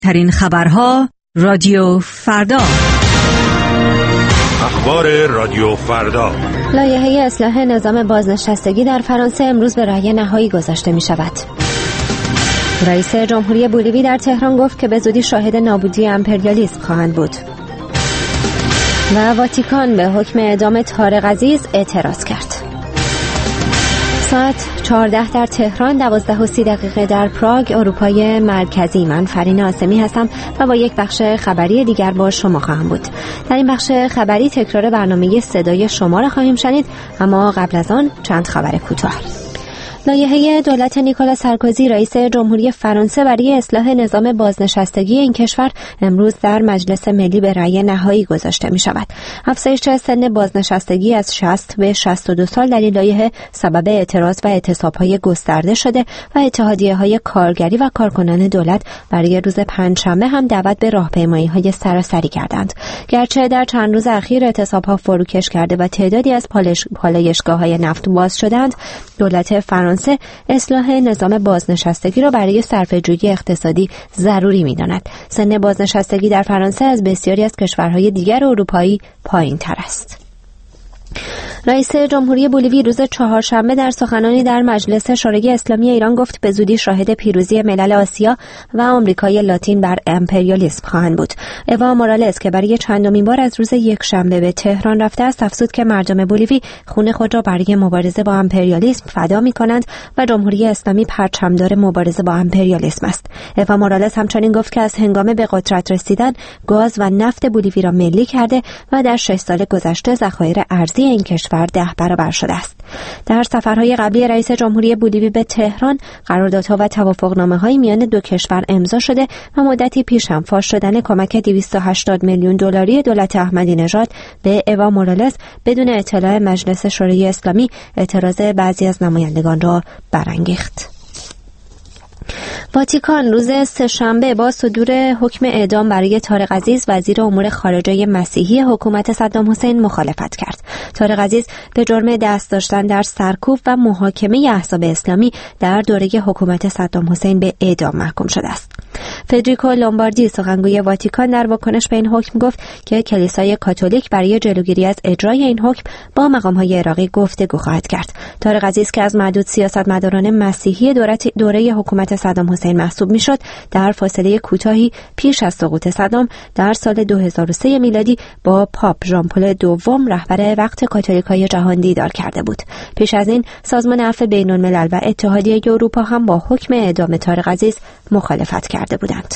ترین خبرها رادیو فردا. اخبار رادیو فردا. لایحه اصلاح نظام بازنشستگی در فرانسه امروز به رأی نهایی گذاشته می شود. رئیس جمهوری بولیوی در تهران گفت که به زودی شاهد نابودی امپریالیسم خواهند بود. و واتیکان به حکم اعدام طارق عزیز اعتراض کرد. ساعت 14 در تهران، 12:30 در پراگ، اروپای مرکزی. من فرین آسمی هستم و با یک بخش خبری دیگر با شما خواهم بود. در این بخش خبری تکرار برنامه صدای شما را خواهیم شنید، اما قبل از آن چند خبر کوتاه. لایحه دولت نیکولا سارکوزی رئیس جمهوری فرانسه برای اصلاح نظام بازنشستگی این کشور امروز در مجلس ملی به رأی نهایی گذاشته می شود. افزایش سن بازنشستگی از 60 به 62 سال در این لایحه سبب اعتراض و اعتصاب‌های گسترده شده و اتحادیه‌های کارگری و کارکنان دولت برای روز پنجشنبه هم دعوت به راهپیمایی‌های سراسری کردند. گرچه در چند روز اخیر اعتصاب‌ها فروکش کرده و تعدادی از پالایشگاه‌های نفت باز شدند، دولت فرانسه اصلاح نظام بازنشستگی را برای صرفه‌جویی اقتصادی ضروری می‌داند. سن بازنشستگی در فرانسه از بسیاری از کشورهای دیگر اروپایی پایین‌تر است. رئیس جمهوری بولیوی روز چهارشنبه در سخنانی در مجلس شورای اسلامی ایران گفت به زودی شاهد پیروزی ملل آسیا و آمریکای لاتین بر امپریالیسم خواهند بود. اوا مورالز که برای چندمین بار از روز یکشنبه به تهران رفته است، افزود که مردم بولیوی خون خود را برای مبارزه با امپریالیسم فدا می‌کنند و جمهوری اسلامی پرچمدار مبارزه با امپریالیسم است. اوا مورالز همچنین گفت که از هنگام به قدرت رسیدن گاز و نفت بولیوی را ملی کرده و در 6 سال گذشته ذخایر ارزی این کشور 10 برابر شده است. در سفرهای قبلی رئیس جمهوری بولیوی به تهران، قراردادها و توافقنامه‌های میان دو کشور امضا شده و مدتی پیش هم فاش شدن کمک 280 میلیون دلاری دولت احمدی نژاد به اوا مورالز بدون اطلاع مجلس شورای اسلامی اعتراض بعضی از نمایندگان را برانگیخت. واتیکان روز سه‌شنبه با صدور حکم اعدام برای طارق عزیز وزیر امور خارجه مسیحی حکومت صدام حسین مخالفت کرد. طارق عزیز به جرم دست داشتن در سرکوب و محاکمه احزاب اسلامی در دوره حکومت صدام حسین به اعدام محکوم شده است. فدریکو لومباردی سخنگوی واتیکان در واکنش به این حکم گفت که کلیسای کاتولیک برای جلوگیری از اجرای این حکم با مقام‌های عراقی گفتگو خواهد کرد. طارق عزیز که از معدود سیاستمداران مسیحی دوره حکومت صدام حسین محسوب میشد، در فاصله کوتاهی پیش از سقوط صدام در سال 2003 میلادی با پاپ ژان پل دوم رهبر وقت کاتولیکای جهان دیدار کرده بود. پیش از این سازمان عفو بین‌الملل و اتحادیه اروپا هم با حکم اعدام طارق عزیز مخالفت کرده بودند.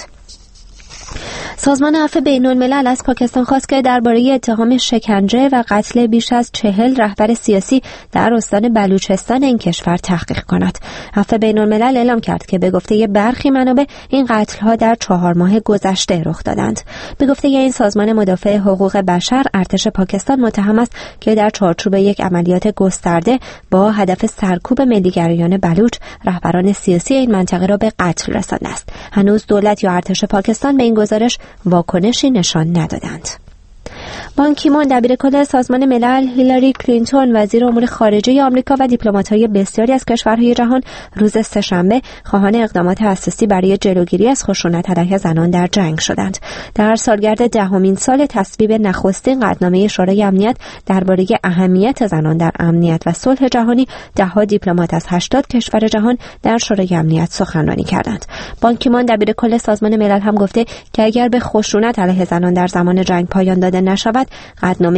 سازمان عفو بین‌الملل از پاکستان خواست که درباره اتهام شکنجه و قتل بیش از 40 رهبر سیاسی در استان بلوچستان این کشور تحقیق کند. عفو بین‌الملل اعلام کرد که به گفته برخی منابع این قتل‌ها در 4 ماه گذشته رخ دادند. به گفته این سازمان مدافع حقوق بشر، ارتش پاکستان متهم است که در چارچوب یک عملیات گسترده با هدف سرکوب ملیگرایان بلوچ رهبران سیاسی این منطقه را به قتل رسانده است. هنوز دولت یا ارتش پاکستان به این گزارش واکنشی نشان ندادند. بان کی مون دبیرکل سازمان ملل، هیلاری کلینتون وزیر امور خارجه آمریکا و دیپلمات‌های بسیاری از کشورهای جهان روز سه‌شنبه خواهان اقدامات اساسی برای جلوگیری از خشونت علیه زنان در جنگ شدند. در سالگرد 10مین سال تصویب نخستین قطعنامه شورای امنیت درباره اهمیت زنان در امنیت و صلح جهانی، 10 دیپلمات از 80 کشور جهان در شورای امنیت سخنرانی کردند. بان کی مون دبیرکل سازمان ملل هم گفته که اگر به خشونت علیه زنان در زمان جنگ پایان داده نشود، قطعنامه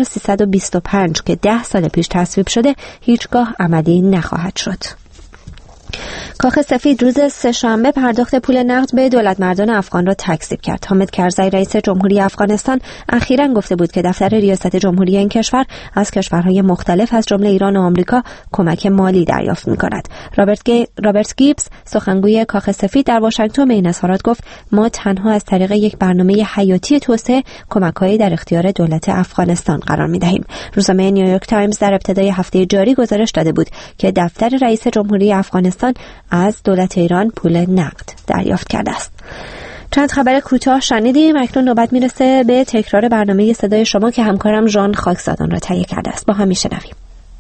1325 که 10 سال پیش تصویب شده هیچگاه عملی نخواهد شد. کاخ سفید روز سه‌شنبه پرداخت پول نقد به دولتمردان افغان را تکذیب کرد. حامد کرزی رئیس جمهوری افغانستان اخیراً گفته بود که دفتر ریاست جمهوری این کشور از کشورهای مختلف از جمله ایران و آمریکا کمک مالی دریافت می‌کند. رابرت گیبز سخنگوی کاخ سفید در واشنگتن به این اظهارات گفت ما تنها از طریق یک برنامه حیاتی توسعه کمک‌هایی در اختیار دولت افغانستان قرار می‌دهیم. روزنامه نیویورک تایمز در ابتدای هفته جاری گزارش داده بود که دفتر رئیس جمهوری افغانستان از دولت ایران پول نقد دریافت کرده است. چند خبر کوتاه شنیدیم. اکنون نوبت میرسه به تکرار برنامه صدای شما که همکارم ژان خاکزادان را تهیه کرده است. با هم میشنویم.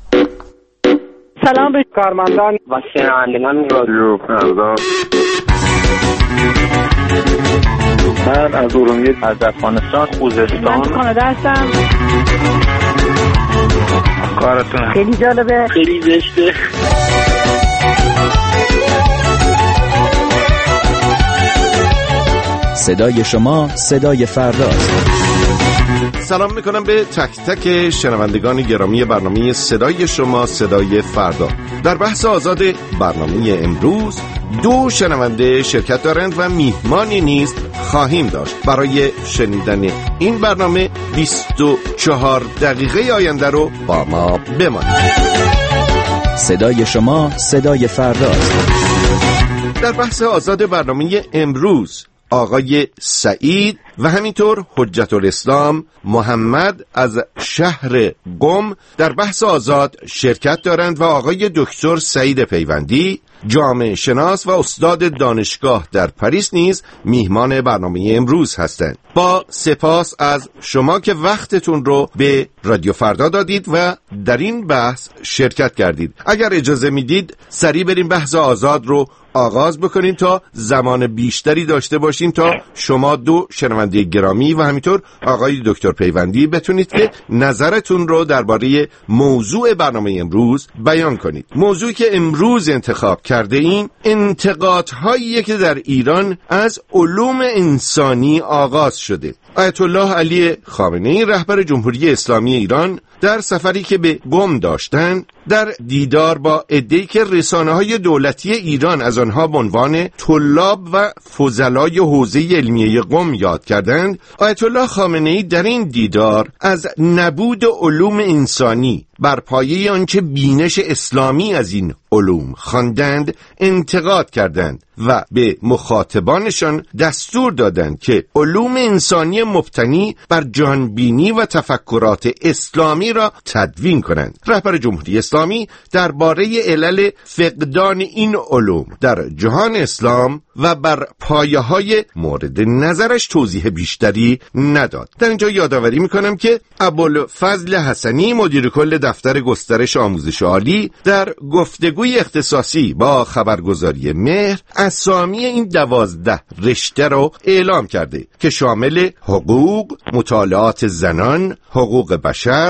سلام به کارمندان و شنوندگان رادیو فردا. من از ارومیه، از افغانستان، خوزستان. من کانادا هستم. کارتون خیلی جالبه، خیلی زشته. صدای شما صدای فرداست. سلام میکنم به تک تک شنوندگان گرامی برنامه صدای شما صدای فردا. در بحث آزاد برنامه امروز 2 شنونده شرکت دارند و میهمانی نیز خواهیم داشت. برای شنیدن این برنامه 24 دقیقه آینده رو با ما بمانید. صدای شما صدای فرداست. در بحث آزاد برنامه امروز آقای سعید و همینطور حجت الاسلام محمد از شهر قم در بحث آزاد شرکت دارند و آقای دکتر سعید پیوندی جامعه شناس و استاد دانشگاه در پاریس نیز میهمان برنامه امروز هستند. با سپاس از شما که وقتتون رو به رادیو فردا دادید و در این بحث شرکت کردید. اگر اجازه میدید سریع بریم بحث آزاد رو آغاز بکنیم تا زمان بیشتری داشته باشیم تا شما 2 شنونده گرامی و همینطور آقای دکتر پیوندی بتونید که نظرتون رو درباره موضوع برنامه امروز بیان کنید. موضوعی که امروز انتخاب کرده این انتقادهایی که در ایران از علوم انسانی آغاز شده. آیت الله علی خامنه‌ای رهبر جمهوری اسلامی ایران در سفری که به قم داشتند در دیدار با عده‌ای که رسانه‌های دولتی ایران از آنها به عنوان طلاب و فضلای حوزه علمیه قم یاد کردند، آیت الله خامنه‌ای در این دیدار از نبود علوم انسانی بر پایه آنچه بینش اسلامی از این علوم خواندند انتقاد کردند و به مخاطبانشان دستور دادند که علوم انسانی مبتنی بر جهانبینی و تفکرات اسلامی را تدوین کنند. رهبر جمهوری اسلامی درباره علل فقدان این علوم در جهان اسلام و بر پایه‌های مورد نظرش توضیح بیشتری نداد. در اینجا یادآوری می‌کنم که ابوالفضل حسنی مدیر کل دفتر گسترش آموزش عالی در گفتگوی اختصاصی با خبرگزاری مهر اسامی این 12 رشته رو اعلام کرده که شامل حقوق، مطالعات زنان، حقوق بشر،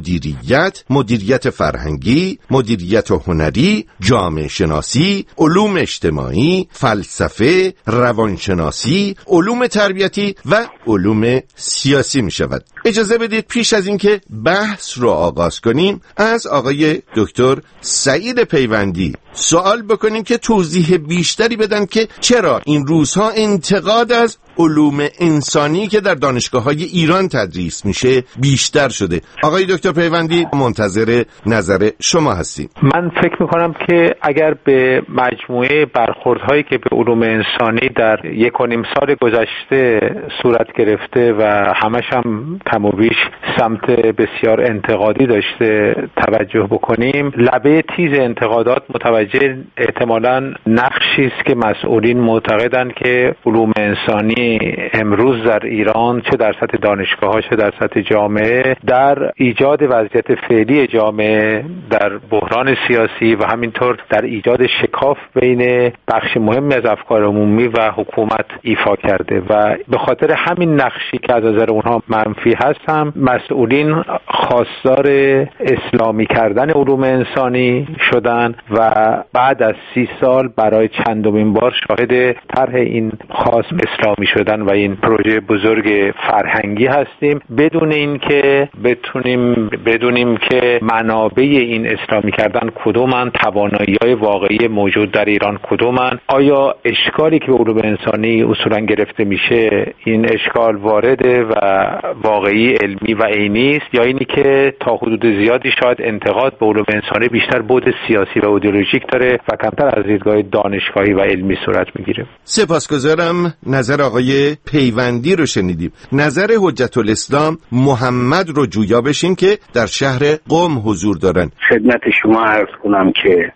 مدیریت فرهنگی، مدیریت هنری، جامعه شناسی، علوم اجتماعی، فلسفه، روانشناسی، علوم تربیتی و علوم سیاسی می شود. اجازه بدید پیش از اینکه بحث رو آغاز کنیم از آقای دکتر سعید پیوندی سوال بکنیم که توضیح بیشتری بدن که چرا این روزها انتقاد از علوم انسانی که در دانشگاه‌های ایران تدریس میشه بیشتر شده. آقای دکتر پیوندی منتظر نظر شما هستیم. من فکر میکنم که اگر به مجموعه برخوردهایی که به علوم انسانی در 1.5 سال گذشته صورت گرفته و همش هم کم و بیش سمت بسیار انتقادی داشته توجه بکنیم، لبه تیز انتقادات متوجه احتمالاً نقشی است که مسئولین معتقدند که علوم انسانی امروز در ایران چه در سطح دانشگاه‌ها چه در سطح جامعه در ایجاد وضعیت فعلی جامعه، در بحران سیاسی و همینطور در ایجاد شکاف بین بخش مهمی از افکار عمومی و حکومت ایفا کرده و به خاطر همین نقشی که از نظر اونها منفی هست هم مسئولین خواستار اسلامی کردن علوم انسانی شدن و بعد از 30 سال برای چندمین بار شاهد طرح این خواست اسلامی شدن و این پروژه بزرگ فرهنگی هستیم بدون اینکه بتونیم بدونیم که منابع این اسلامی کردن کدومن، توانایی‌های واقعی موجود در ایران کدومن، آیا اشکالی که به علوم انسانی اصولا گرفته میشه این اشکال وارده و واقعی علمی و عینی است یا اینی که تا حدود زیادی شاید انتقاد به علوم انسانی بیشتر بعد سیاسی و ایدئولوژیک داره و کمتر از دیدگاه دانشگاهی و علمی صورت میگیره. سپاسگزارم. نظر آقای پیوندی رو شنیدیم. نظر حجت الاسلام محمد رو جویا بشیم که در شهر قم حضور دارن. خدمت شما عرض کنم که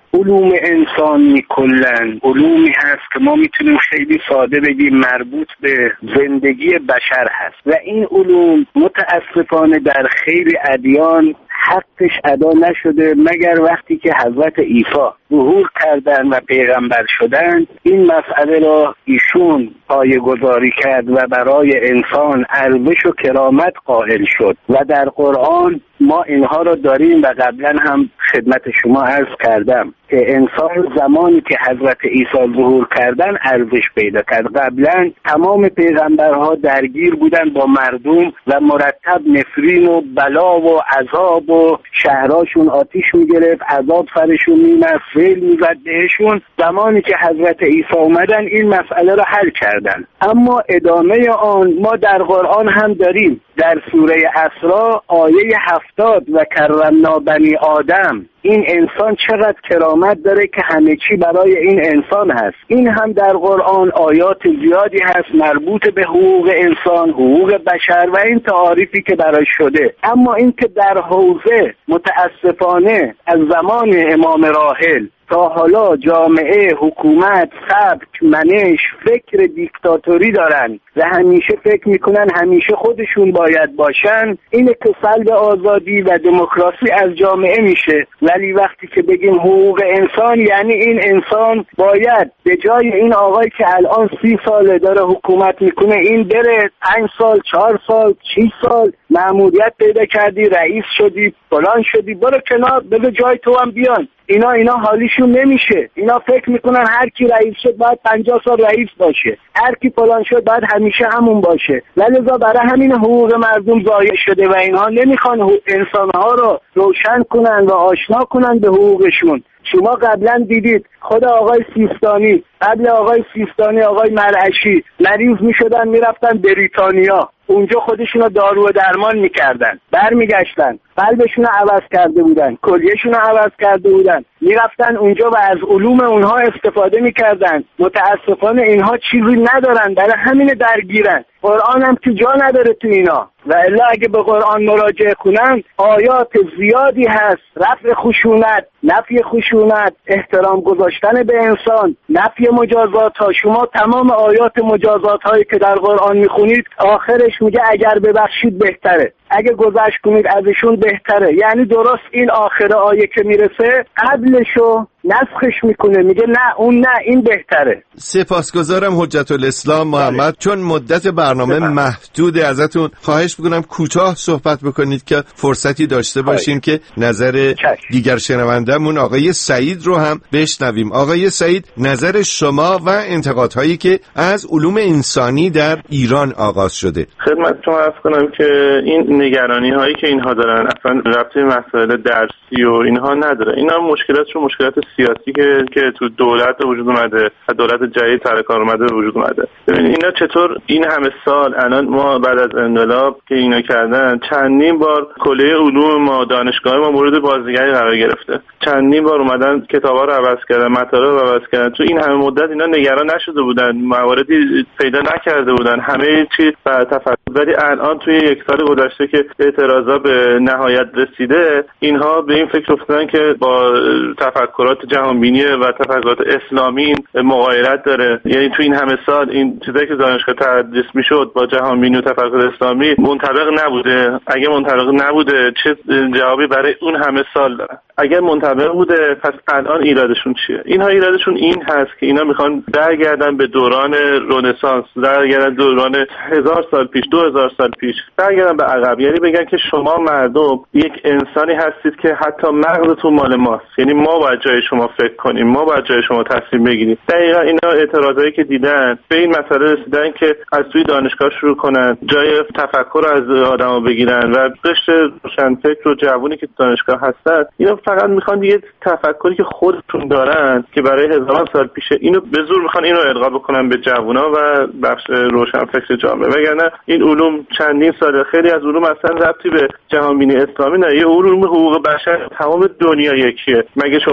علوم انسانی کلن علومی هست که ما میتونیم خیلی ساده بگیم مربوط به زندگی بشر هست و این علوم متاسفانه در خیلی ادیان حقش ادا نشده مگر وقتی که حضرت عیسی ظهور کردن و پیغمبر شدن. این مسئله را ایشون پایه‌گذاری کرد و برای انسان ارزش و کرامت قائل شد و در قرآن ما اینها را داریم و قبلا هم خدمت شما عرض کردم که انسان زمانی که حضرت عیسی ظهور کردن ارزش پیدا کرد. قبلا تمام پیغمبرها درگیر بودن با مردم و مرتب نفرین و بلا و عذاب و شهراشون آتیش میگرفت، عذاب سرشون میمد، فیل میزد بهشون. زمانی که حضرت عیسی اومدن این مسئله را حل کردن. اما ادامه آن ما در قرآن هم داریم. در سوره اسراء آیه 70 و کرمنا بنی آدم، این انسان چقدر کرامت داره که همه چی برای این انسان هست. این هم در قرآن آیات زیادی هست مربوط به حقوق انسان، حقوق بشر و این تعاریفی که براش شده. اما این که در حوزه متاسفانه از زمان امام راحل تا حالا جامعه، حکومت، سبک، منش، فکر دیکتاتوری دارن و همیشه فکر میکنن همیشه خودشون باید باشن، اینه که سلب آزادی و دموکراسی از جامعه میشه. ولی وقتی که بگیم حقوق انسان یعنی این انسان باید به جای این آقایی که الان 30 ساله داره حکومت میکنه این بره 5 سال، 4 سال، 6 سال مأموریت پیدا کردی، رئیس شدی، فلان شدی، برو کنار، بذار جای تو هم بیان. اینا حالیشون نمیشه. اینا فکر میکنن هر کی رئیس شد باید 50 سال رئیس باشه، هر کی فلان شد باید همیشه همون باشه. لذا برای همین حقوق مردم ضایع شده و اینها نمیخوان انسانها رو روشن کنن و آشنا کنن به حقوقشون. شما قبلا دیدید خود آقای سیستانی، قبل آقای سیستانی آقای مرعشی مریض میشدن میرفتن بریتانیا، اونجا خودشونو دارو و درمان میکردن، برمیگشتن قلبشون رو عوض کرده بودن، کلیهشون رو عوض کرده بودن، میرفتن اونجا و از علوم اونها استفاده میکردن. متاسفانه اینها چیزی ندارن، برای همین درگیرن. قرآن هم که جا نداره تو اینا و الا اگه به قرآن مراجعه کنن آیات زیادی هست، رفع خشونت، نفی خشونت، احترام گذاشتن به انسان، نفی مجازات ها. شما تمام آیات مجازات هایی که در قرآن میخونید آخرش میگه اگر ببخشید بهتره، اگه گذشت کنید ازشون بهتره. یعنی درست این آخر آیه که میرسه قبلشو نسخش میکنه، میگه نه اون نه این بهتره. سپاسگزارم حجت الاسلام محمد. چون مدت برنامه محدود ازتون خواهش میکنم کوتاه صحبت بکنید که فرصتی داشته باشیم که نظر دیگر شنوندمون آقای سعید رو هم بشنویم. آقای سعید، نظر شما و انتقادهایی که از علوم انسانی در ایران آغاز شده. خدمتتون عرض کنم که این نگرانی هایی که اینها دارن اصلا ربطی مسائل درسی و اینها نداره. اینا مشکلاتشون مشکلات سیاسی که تو دولت وجود اومده، دولت جدید سر کار اومده وجود اومده. ببینید اینا چطور این همه سال الان ما بعد از انقلاب که اینا کردن چندین بار کلیه علوم ما، دانشگاه ما مورد بازنگری قرار گرفته، چندین بار اومدن کتابا رو عوض کردن، مطالب رو عوض کردن. تو این همه مدت اینا نگران نشده بودن، مواردی پیدا نکرده بودن، همه چی بر تفکر. ولی الان توی یک سال گذشته که اعتراضا به نهایت رسیده، اینها به این فکر افتادن که با تفکرات جهانبینی و تفکرات اسلامی مغایرت داره. یعنی تو این همه سال این چیزایی که دانشگاه تدریس میشد با جهانبینی و تفکر اسلامی منطبق نبوده. اگه منطبق نبوده چه جوابی برای اون همه سال دارن؟ اگر منطبق بوده پس الان ایرادشون چیه؟ اینها ایرادشون این هست که اینا میخوان برگردن به دوران رنسانس، برگردن دوران 1000 سال پیش، 2000 سال پیش، برگردن به عقب. یعنی بگن که شما مردم یک انسانی هستید که حتی مغزتون مال ماست، یعنی ما باید جای شما فکر کنیم، ما باید جای شما تصمیم بگیریم. دقیقاً اینا اعتراضایی که دیدن به این مسئله رسیدن که از توی دانشگاه شروع کنن، جای تفکر از آدما بگیرن و قشر روشنفکر و جوونی که دانشگاه هستن اینا فقط میخوان یه تفکری که خودشون دارن که برای هزاران سال پیشه اینو به زور میخوان اینو القا بکنن به جوونا و بخش روشنفکر جامعه. وگرنه این علوم چندین سال خیلی از علوم اصلا ربطی به جهانبینی اسلامی نداره. یه علوم حقوق بشر تمام دنیا یکیه. مگه شما به عنوان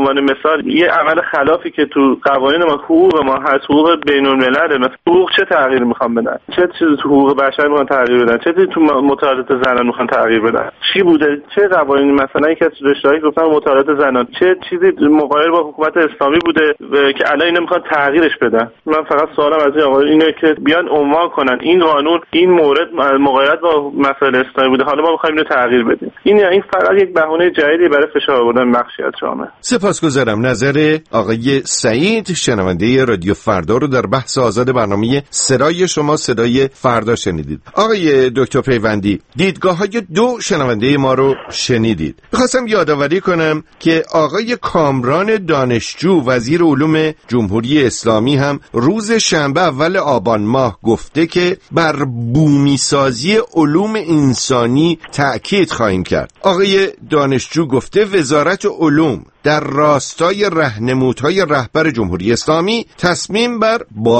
عنوان مثال یه عمل خلافی که تو قوانین ما حقوق ما هست، حقوق بین‌الملل، مثلا حقوق چه تغییر میخوان بدن، چه چیزی تو حقوق بشر میخوان تغییر بدن، چه چیزی تو مطالعات زنان میخوان تغییر بدن، چی بوده، چه قوانین، مثلا یکی از رشته‌هایی گفتن مطالعات زنان چه چیزی مغایر با حکومت اسلامی بوده که الان اینا میخوان تغییرش بدن. من فقط سوالم از این آقا اینه که بیان عنوان کنن این قانون این مورد مغایرت با مسائل اسلامی بوده، حالا ما میخوایم اینو تغییر بدیم. این فقط یک بهونه جدیدی برای فشار آوردن بخشی از جامعه. سپاسگزارم. نظر آقای سعید شنونده رادیو فردا رو در بحث آزاد برنامه صدای شما صدای فردا شنیدید. آقای دکتر پیوندی، دیدگاه‌های دو شنونده ما رو شنیدید. می‌خواستم یادآوری کنم که آقای کامران دانشجو وزیر علوم جمهوری اسلامی هم روز شنبه اول آبان ماه گفته که بر بومیسازی علوم انسانی تأکید خواهیم کرد. آقای دانشجو گفته وزارت علوم در راستای راهنمودهای رهبر جمهوری اسلامی تصمیم بر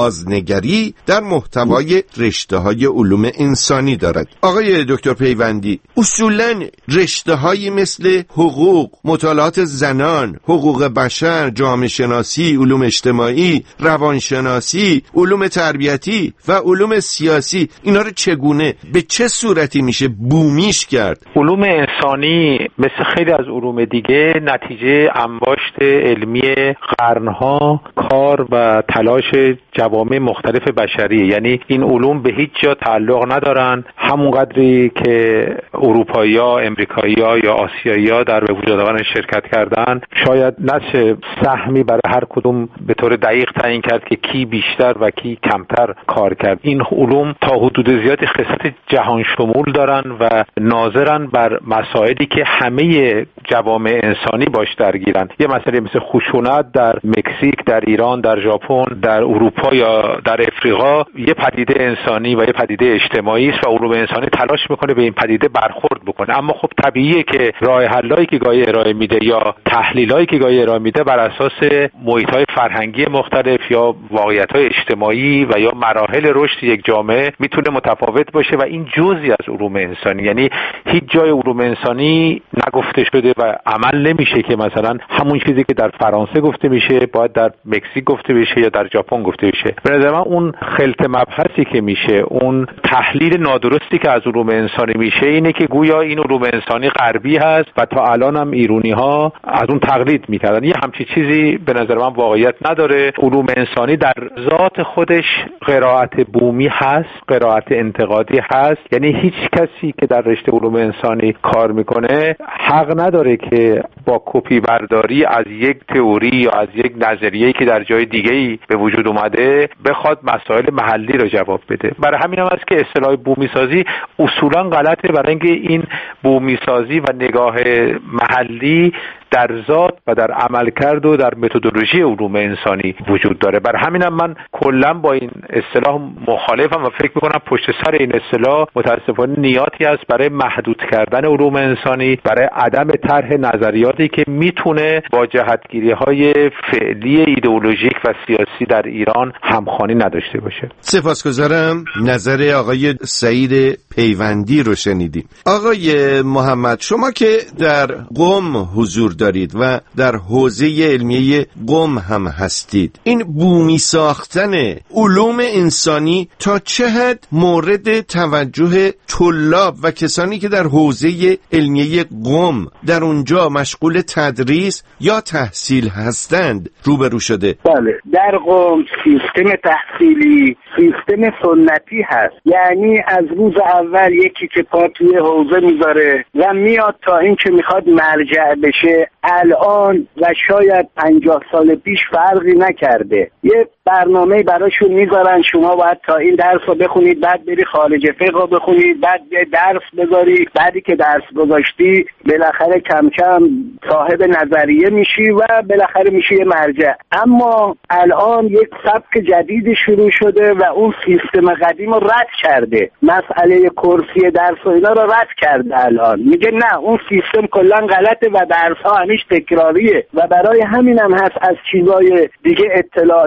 بازنگری در محتوای رشته‌های علوم انسانی دارد. آقای دکتر پیوندی، اصولاً رشته‌هایی مثل حقوق، مطالعات زنان، حقوق بشر، جامعه شناسی، علوم اجتماعی، روانشناسی، علوم تربیتی و علوم سیاسی، اینا رو چگونه به چه صورتی میشه بومیش کرد؟ علوم انسانی مثل خیلی از علوم دیگه نتیجه انباشت علمی قرنها کار و تلاش جوامع مختلف بشری، یعنی این علوم به هیچ جا تعلق ندارن، همون قدری که اروپایی‌ها، امریکایی‌ها یا آسیایی‌ها در به وجود آوردن شرکت کردن شاید نشه سهمی برای هر کدوم به طور دقیق تعیین کرد که کی بیشتر و کی کمتر کار کرد. این علوم تا حدود زیادی خصلت جهان شمول دارن و ناظرن بر مسائلی که همه جوامع انسانی باش درگیرن. یه مسئله مثل خشونت در مکزیک، در ایران، در ژاپن، در اروپا یا در افریقا یه پدیده انسانی و یه پدیده اجتماعی است و علوم انسانی تلاش میکنه به این پدیده برخورد بکنه. اما خب طبیعیه که راه حلایی که گاهی ارائه میده یا تحلیلایی که گاهی ارائه میده بر اساس محیط‌های فرهنگی مختلف یا واقعیت‌های اجتماعی و یا مراحل رشد یک جامعه میتونه متفاوت باشه و این جزئی از علوم انسانی، یعنی هیچ جای علوم انسانی نگفته شده و عمل نمیشه که مثلا همون چیزی که در فرانسه گفته میشه باید در مکزیک گفته بشه یا در ژاپن گفته بشه. به نظر من اون خلط مبحثی که میشه، اون تحلیل نادرستی که از علوم انسانی میشه اینه که گویا این علوم انسانی غربی هست و تا الان هم ایرونی‌ها از اون تقلید میکردن. یه همچین چیزی به نظر من واقعیت نداره. علوم انسانی در ذات خودش قرائت بومی هست، قرائت انتقادی هست، یعنی هیچ کسی که در رشته علوم انسانی کار میکنه حق نداره که با کپی برداری از یک تئوری یا از یک نظریه‌ای که در جای دیگه‌ای به وجود اومده بخواد مسائل محلی رو جواب بده. برای همین هم است که اصطلاح بومی سازی اصولا غلطه، برای اینکه این بومی سازی و نگاه محلی در ذات و در عملکرد و در متدولوژی علوم انسانی وجود داره. برای همین هم من کلا با این اصطلاح مخالفم و فکر می‌کنم پشت سر این اصطلاح متأسفانه نیاتی است برای محدود کردن علوم انسانی، برای عدم طرح نظریاتی که میتونه با جهتگیری‌های فعلی ایدئولوژیک و سیاسی در ایران همخوانی نداشته باشه. سپاسگزارم. نظر آقای سعید پیوندی رو شنیدیم. آقای محمد، شما که در قم حضور دارید و در حوزه علمیه قم هم هستید، این بومی ساختن علوم انسانی تا چه حد مورد توجه طلاب و کسانی که در حوزه علمیه قم در اونجا مشغول تدریس یا تحصیل هستند روبرو شده؟ بله، در قم سیستم تحصیلی سیستم سنتی هست، یعنی از روز اول یکی که پا توی حوزه میذاره و میاد تا این که میخواد مرجع بشه الان و شاید 50 سال پیش فرقی نکرده. یه برنامه براشون میذارن شما باید تا این درس رو بخونید، بعد بری خارج فقه رو بخونید، بعد یه درس بذاری، بعدی که درس گذاشتی بالاخره کم کم صاحب نظریه میشی و بالاخره میشی یه مرجع. اما الان یک سبک جدیدی شروع شده و اون سیستم قدیم رو رد کرده، مسئله کرسی درس و اینا رو رد کرده. الان میگه نه، اون سیستم کلا غلطه و درس ها همیش تکراریه و برای همین هم هست از چیزای دیگه اطلاع ندارن.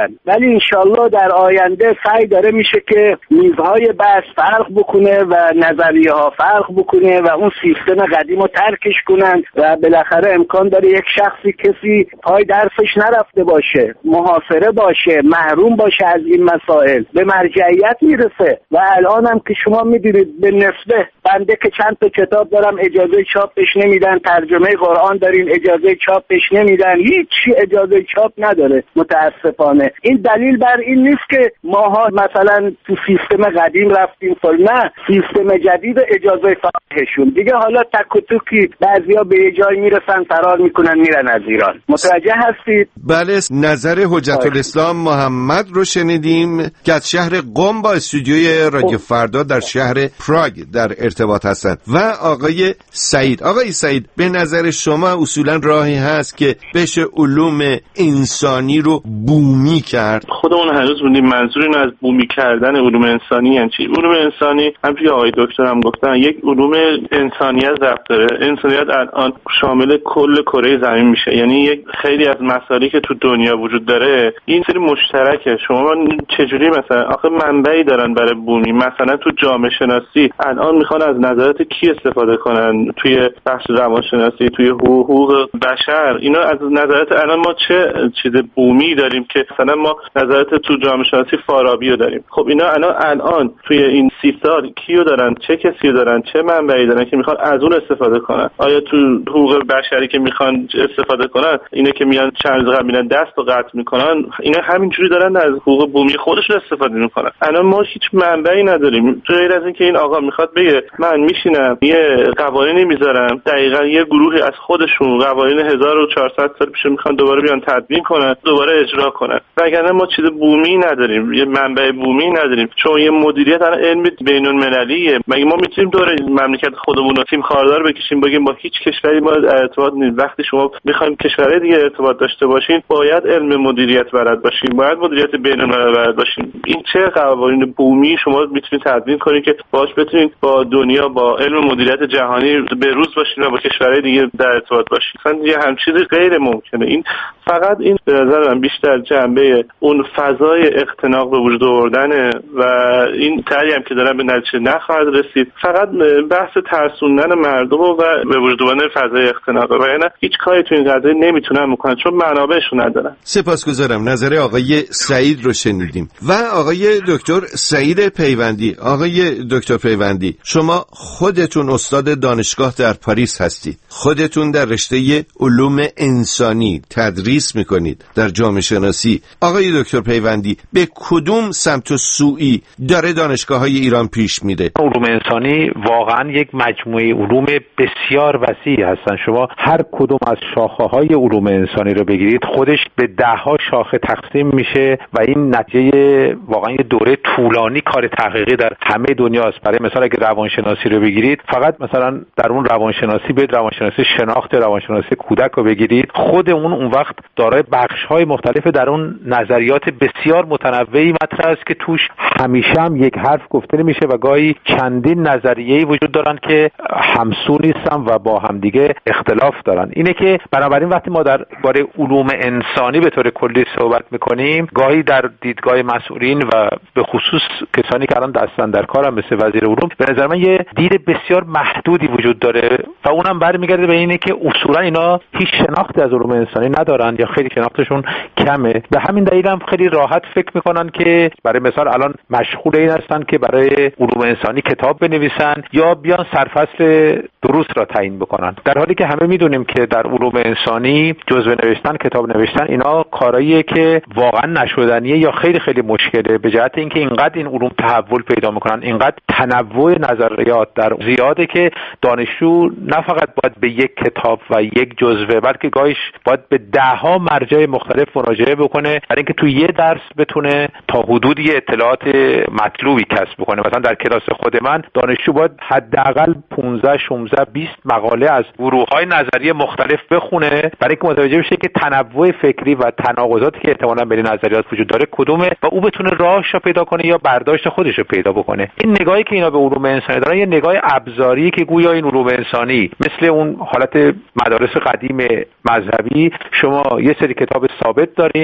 دارن، ولی انشالله در آینده سعی داره میشه که میزهای بحث فرق بکنه و نظریه ها فرق بکنه و اون سیستم قدیم رو ترکش کنن و بالاخره امکان داره یک شخصی کسی پای درسش نرفته باشه، محاصره باشه، محروم باشه از این مسائل، به مرجعیت میرسه. و الان هم که شما میدونید به نسبه بنده که چند تا کتاب دارم اجازه چاپش نمیدن، ترجمه قرآن داریم اجازه چاپش نمیدن، هیچ اجازه چاپ نداره متاسفانه. این دلیل بر این نیست که ماها مثلا تو سیستم قدیم رفتیم، نه، سیستم جدید اجازه فراهشون دیگه. حالا تک و توکی بعضیا به یه جای میرسن فرار میکنن میرن از ایران. متوجه هستید؟ بله، نظر حجت الاسلام محمد رو شنیدیم که از شهر قم با استودیوی رادیو فردا در شهر پراگ در ارتباط هستند. و آقای سعید. آقای سعید، به نظر شما اصولا راهی هست که بشه علوم انسانی رو بومی کرد؟ خودمون هنوز بودیم منظور این از بومی کردن علوم انسانی یعنی چی؟ علوم انسانی همونجوری آقای دکتر هم گفتن یک علوم انسانیت ربط داره. انسانیت الان شامل کل کره زمین میشه، یعنی یک خیلی از مسائلی که تو دنیا وجود داره این سری مشترکه. شما چجوری مثلا آخه منبعی دارن برای بومی؟ مثلا تو جامعه شناسی الان میخوان از نظرات کی استفاده کنن؟ توی بخش روانشناسی، توی حقوق بشر، اینا از نظرات الان ما چه چیز بومی داریم که مثلا ما نظرات تو جامعه شناسی فارابی رو داریم. خب اینا الان توی این 30 سال کیو دارن؟ چه کسی رو دارن؟ چه منبعی دارن که میخوان از اون استفاده کنن؟ آیا تو حقوق بشری که میخوان استفاده کنن اینا که میان چند روز قبل میرن دست رو قطع میکنن، اینا همینجوری دارن از حقوق بومی خودشون استفاده میکنن. الان ما هیچ منبعی نداریم غیر از اینکه این آقا میخواد بگه من میشینم یه قوانینی میذارم، دقیقاً یه گروهی از خودشون قوانین 1400 سال پیش میخوان دوباره بیان تدوین کنن، دوباره اجرا کنن. وگرنه ما چیز بومی نداریم، یه منبع بومی نداریم، چون یه مدیریت الان علم بین‌المللیه. مگه ما میتونیم دور مملکت خودمون رو تیم خاردار بکشیم بگیم با هیچ کشوری ما ارتباط نیست؟ وقتی شما میخوایم کشورهای دیگه ارتباط داشته باشین باید علم مدیریت بلد باشین، باید مدیریت بین‌المللی بلد باشین. این چه قوانین بومی شما میتونید تدوین کنید که باهاش بتونید با دنیا با علم مدیریت جهانی به روز باشین و با کشورهای دیگه در ارتباط باشین؟ مثلا یه همچین چیزی غیر ممکنه. این فقط این به نظر من بیشتر جنبه اون فضای اختناق به وجود آوردنه و این طرحی هم که دارن به نتیجه نخواهد رسید. فقط بحث ترسوندن مردم و به وجود آوردن فضای اختناق و یعنی هیچ کاری تو این قضیه نمیتونن بکنن چون منابعشون ندارن. سپاسگزارم. نظر آقای سعید رو شنیدیم. و آقای دکتر سعید پیوندی. آقای دکتر پیوندی، شما خودتون استاد دانشگاه در پاریس هستید، خودتون در رشته علوم انسانی تدریس میکنید در جامعه شناسی. آقای دکتر پیوندی، به کدوم سمت و سویی داره دانشگاه‌های ایران پیش میره؟ علوم انسانی واقعا یک مجموعه علوم بسیار وسیع هستن. شما هر کدوم از شاخه‌های علوم انسانی رو بگیرید خودش به 10 شاخه تقسیم میشه و این نتیجه واقعا یه دوره طولانی کار تحقیقی در همه دنیاست. برای مثال اگه روانشناسی رو بگیرید، فقط مثلا در اون روانشناسی به روانشناسی شناخت، روانشناسی کودک رو بگیرید، خود اون وقت دارای بخش‌های مختلف در اون نظریات بسیار متنوعی مطرح است که توش همیشه هم یک حرف گفته نمیشه و گاهی چندین نظریه‌ای وجود دارن که همسو نیستن و با همدیگه اختلاف دارن. اینه که بنابراین وقتی ما درباره علوم انسانی به طور کلی صحبت می‌کنیم، گاهی در دیدگاه مسئولین و به خصوص کسانی که الان دستن در کارن مثل وزیر علوم، به نظر من یه دید بسیار محدودی وجود داره و اونم برمیگرده به اینه که اصولا اینا هیچ شناختی از علوم انسانی ندارن یا خیلی شناختشون کمه. به همین دلیل هم خیلی راحت فکر میکنن که برای مثال الان مشغول این هستن که برای علوم انسانی کتاب بنویسن یا بیان سرفصل دروس را تعیین بکنن، در حالی که همه میدونیم که در علوم انسانی جزوه نوشتن، کتاب نوشتن، اینا کاراییه که واقعا نشدنیه یا خیلی خیلی مشکله، به جهت اینکه اینقدر این علوم تحول پیدا میکنن، اینقدر تنوع نظریات در زیاده که دانشجو نه فقط باید به یک کتاب و یک جزوه، بلکه گاهیش باید به 10 مرجع مختلف مراجعه بکنه برای اینکه تو یه درس بتونه تا حدودی اطلاعات مطلوبی کسب بکنه. مثلا در کلاس خود من دانشجو باید حداقل 15 16 20 مقاله از گروه‌های نظریه مختلف بخونه برای اینکه متوجه بشه که تنوع فکری و تناقضاتی که احتمالاً بین نظریات وجود داره کدومه و او بتونه راهش رو پیدا کنه یا برداشت خودش رو پیدا بکنه. این نگاهی که اینا به علوم انسانی دارن یه نگاه ابزاری که گویا این علوم انسانی مثل اون حالت مدارس قدیم مذهبی، شما یه سری کتاب ثابت دارین و این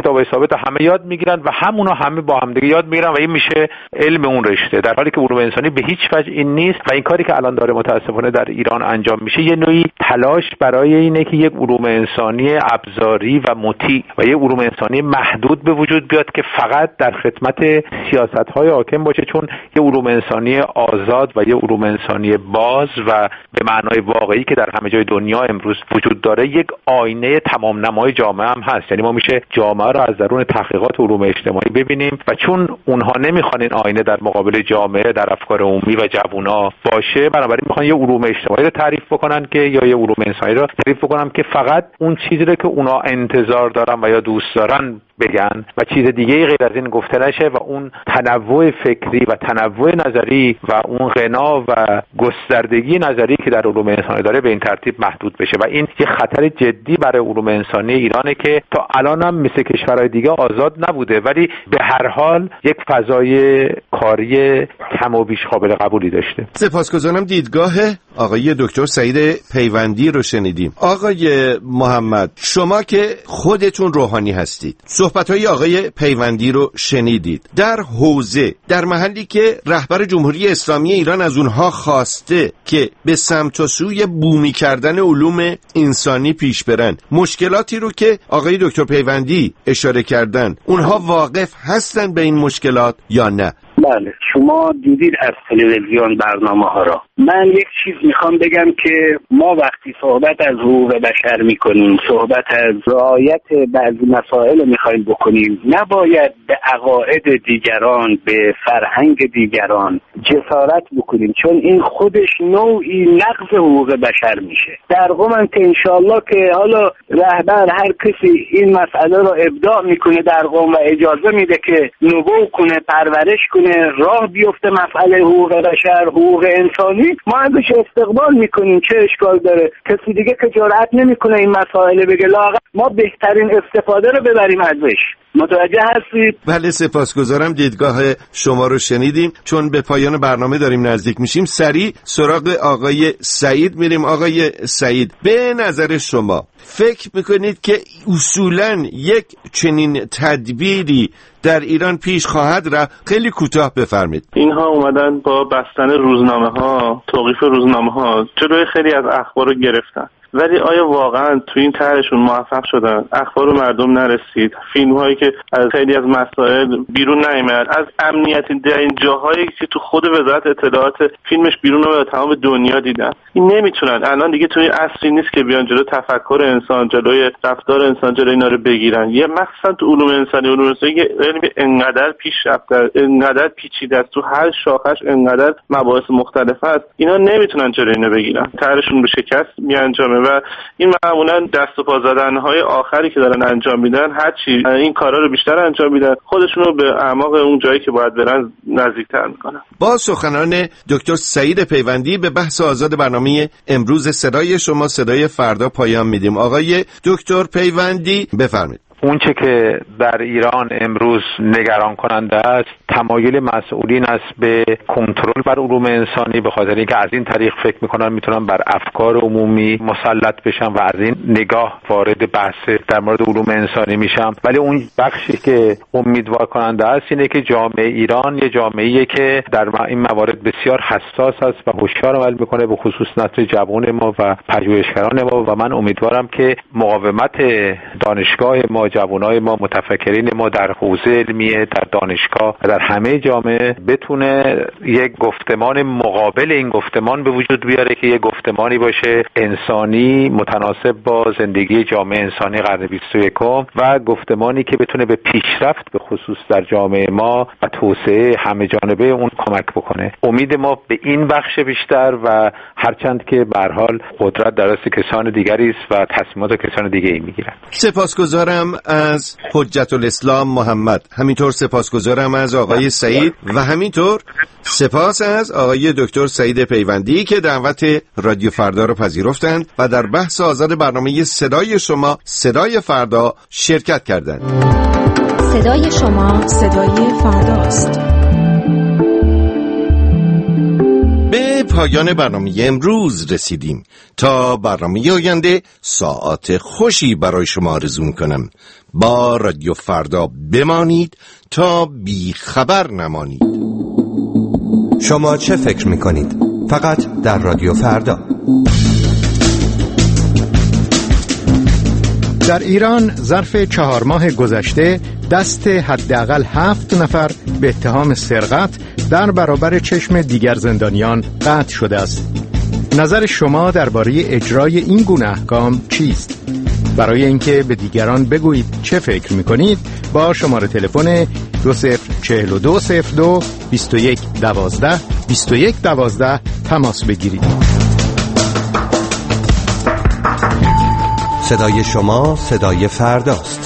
کتابای ثابت همه یاد میگیرن و همونا همه با هم دیگه یاد میگیرن و این میشه علم اون رشته، در حالی که علوم انسانی به هیچ وجه این نیست. و این کاری که الان داره متاسفانه در ایران انجام میشه یه نوعی تلاش برای اینه که یک علوم انسانی ابزاری و مطیع و یک علوم انسانی محدود به وجود بیاد که فقط در خدمت سیاست‌های حاکم باشه، چون یه علوم انسانی آزاد و یه علوم انسانی باز و به معنای واقعی که در همه جای دنیا امروز وجود داره یک آینه تمام نمای جامعه هم هست. یعنی ما میشه جامعه رو از درون تحقیقات علوم اجتماعی ببینیم و چون اونها نمیخوان این آینه در مقابل جامعه در افکار عمومی و جوونا باشه، بنابراین میخوان یه علوم اجتماعی رو تعریف بکنن که یا یه علوم انسانی رو تعریف بکنن که فقط اون چیزی رو که اونا انتظار دارن و یا دوست دارن بگن و چیز دیگه غیر از این گفته نشه و اون تنوع فکری و تنوع نظری و اون غنا و گستردگی نظری که در علوم انسانی داره به این ترتیب محدود بشه و این یه خطر جدی برای علوم انسانی ایرانه که تا الان هم مثل کشورهای دیگه آزاد نبوده، ولی به هر حال یک فضای کاری کم و بیش قابل قبولی داشته. سپاسگزارم. دیدگاه آقای دکتر سعید پیوندی رو شنیدیم. آقای محمد، شما که خودتون روحانی هستید، صحبت‌های آقای پیوندی رو شنیدید. در حوزه، در محلی که رهبر جمهوری اسلامی ایران از اونها خواسته که به سمت و سوی بومی کردن علوم انسانی پیش برن، مشکلاتی رو که آقای دکتر پیوندی اشاره کردن، اونها واقف هستن به این مشکلات یا نه؟ بله، شما دیدید از تلویزیون برنامه‌ها را. من یک چیز میخوام بگم که ما وقتی صحبت از حقوق بشر میکنیم، صحبت از رعایت بعضی مسائل میخوایم بکنیم، نباید به عقاید دیگران، به فرهنگ دیگران جسارت بکنیم، چون این خودش نوعی نقض حقوق بشر میشه. در قوم که انشالله که حالا رهبر هر کسی این مسئله رو ابداع میکنه در قوم و اجازه میده که نبوغ کنه، پرورش کنه، راه بیفته مسئله حقوق بشر، حقوق انسانی، ما ازش استقبال میکنیم. چه اشکال داره؟ کسی دیگه که جرئت نمیکنه این مسائل بگه، لااقل ما بهترین استفاده رو ببریم ازش. متوجه هستید؟ بله، سپاسگزارم. دیدگاه شما رو شنیدیم. چون به پایان برنامه داریم نزدیک میشیم، سریع سراغ آقای سعید میریم. آقای سعید، به نظر شما فکر میکنید که اصولاً یک چنین تدبیری در ایران پیش خواهد رفت؟ خیلی کوتاه بفرمایید. اینها اومدن با بستن روزنامه‌ها، توقیف روزنامه‌ها، جلوی خیلی از اخبار رو گرفتن. ولی آیا واقعا تو این طرحشون موفق شدن؟ اخبار مردم نرسید، فیلم هایی که از خیلی از مسائل بیرون نیامد، از امنیتی در این جاهایی که تو خود وزارت اطلاعات فیلمش بیرون رو تمام دنیا دیدن. این نمیتونن الان دیگه توی عصری نیست که بیان جلوی تفکر انسان، جلوی رفتار انسان، جلوی اینا رو بگیرن. یه مخصوصا تو علوم انسانی علم انقدر پیشرفته، انقدر پیچیده است، تو هر شاخش انقدر مباحث مختلف است، اینا نمیتونن جلوی اینو بگیرن. طرحشون به شکست میانجامه و این معمولا دست و پا زدن‌های آخری که دارن انجام میدن، هرچی این کارا رو بیشتر انجام میدن، خودشون رو به اعماق اون جایی که باید برن نزدیکتر میکنن. با سخنان دکتر سعید پیوندی به بحث آزاد برنامه امروز صدای شما صدای فردا پایان میدیم. آقای دکتر پیوندی بفرمایید. اون چه که در ایران امروز نگران کننده است، تمایل مسئولین است به کنترل بر علوم انسانی، به خاطر اینکه از این طریق فکر میکنن میتونن بر افکار عمومی مسلط بشن و از این نگاه وارد بحث در مورد علوم انسانی میشن. ولی اون بخشی که امیدوار کننده است اینه که جامعه ایران یه جامعه‌ایه که در این موارد بسیار حساس است و هوشیار عمل میکنه، به خصوص نسل جوان ما و پژوهشگران ما، و من امیدوارم که مقاومت دانشگاه ما، جوانای ما، متفکرین ما در حوزه علمیه، در دانشگاه و در همه جامعه بتونه یک گفتمان مقابل این گفتمان به وجود بیاره که یک گفتمانی باشه انسانی، متناسب با زندگی جامعه انسانی قرن 21 و گفتمانی که بتونه به پیشرفت به خصوص در جامعه ما و توسعه همه جانبه اون کمک بکنه. امید ما به این بخش بیشتر و هرچند که به هر حال قدرت در دست کسان دیگری است و تصمیمات کسان دیگری میگیرن. سپاسگزارم از حجت الاسلام محمد، همینطور سپاسگزارم از آقای سعید و همینطور سپاس از آقای دکتر سعید پیوندی که دعوت رادیو فردا رو پذیرفتند و در بحث آزاد برنامه صدای شما صدای فردا شرکت کردند. صدای شما صدای فرداست. به پایان برنامه امروز رسیدیم. تا برنامه آینده ساعت خوشی برای شما آرزو می‌کنم. با رادیو فردا بمانید تا بی خبر نمانید. شما چه فکر می‌کنید؟ فقط در رادیو فردا. در ایران ظرف 4 ماه گذشته دست حداقل 7 نفر به اتهام سرقت در برابر چشم دیگر زندانیان قطع شده است. نظر شما درباره اجرای این گونه احکام چیست؟ برای اینکه به دیگران بگویید چه فکر می‌کنید با شماره تلفن 204202 2112 2112 تماس بگیرید. صدای شما صدای فرداست.